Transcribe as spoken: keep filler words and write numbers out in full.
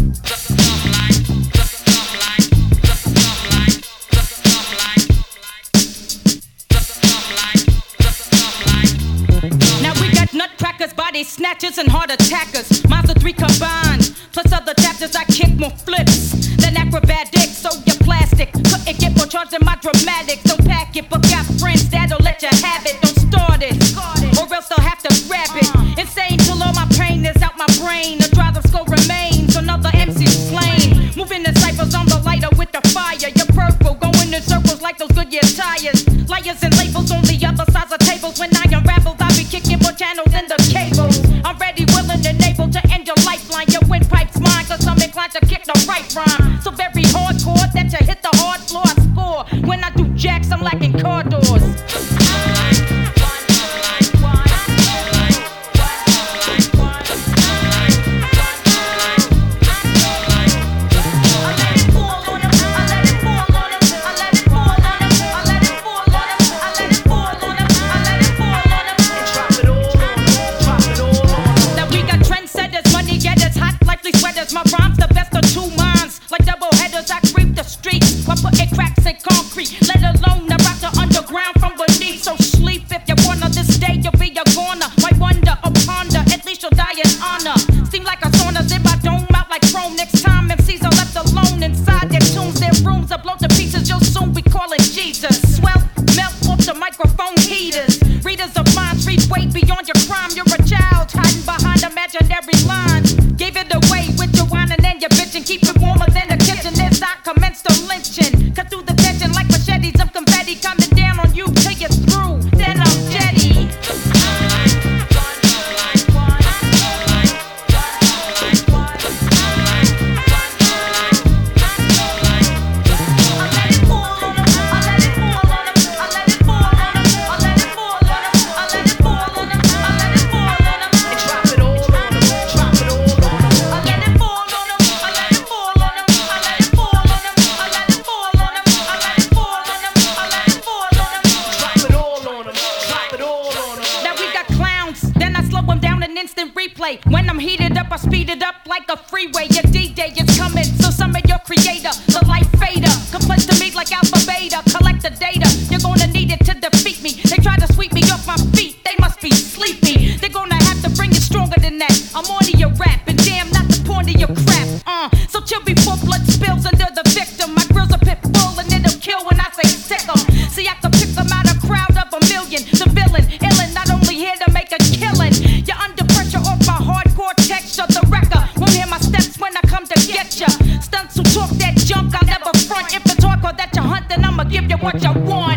Snatchers and heart attackers, Monster three combined, plus other chapters. I kick more flips than acrobatics, so you're plastic. Couldn't get more charged than my dramatics. Don't pack it, but got friends that'll let you have it. Don't start it, or else they'll have to grab it. Insane till all my pain is out my brain. The drive of skull remains, another M C's slain. Moving the ciphers on the lighter with the fire. You're purple, going in circles like those Goodyear tires. Liars and labels on the other sides of tables. When I unravel, I'll be kicking more channels in the cables. I'm ready, willing, and able to end your lifeline. Your windpipe's mine, cause I'm inclined to kick the right rhyme. So very hardcore that you hit the hard floor. I score. When I do jacks, I'm lacking car doors. My rhymes the best of two minds. Like double headers, I creep the streets while putting cracks in concrete. Let alone the rock the underground from beneath. So sleep if you wanna. This day you'll be a goner. Might wonder or ponder, at least you'll die in honor. Seem like a sauna, zip my dome out like chrome. Next time M Cs are left alone inside their tombs. Their rooms are blown to pieces. You'll soon be calling Jesus. Swell, melt off the microphone heaters. Readers of minds read way beyond your crime. You're a child hiding behind imaginary lines. Gave it away with your wine and then your bitchin'. Keep it warmer than the kitchen as I commence the lynching. Cut through the tension like machetes of confetti. Coming down on you till you're through. Then I'm jetty. When I'm heated up, I speed it up like a freeway. Your D-Day is coming, so summon your creator, the life fader. Complex to me like alpha beta. Collect the data, you're gonna need it to defeat me. They try to sweep me off my feet, they must be sleepy. They're gonna have to bring it stronger than that. I'm on to your rap, and damn, not the point of your crap. Uh, so chill before blood spills under the victim. My grill's a pit bull, and it'll kill when I say sick 'em. See, I can pick them out a crowd of a million. The villain, illin', not only here to make a killing. You're under pressure off my hardcore texture. The wrecker won't hear my steps when I come to get ya. Stunts who talk that junk, I'll never front. If it's hardcore that you hunt, then I'ma give you what you want.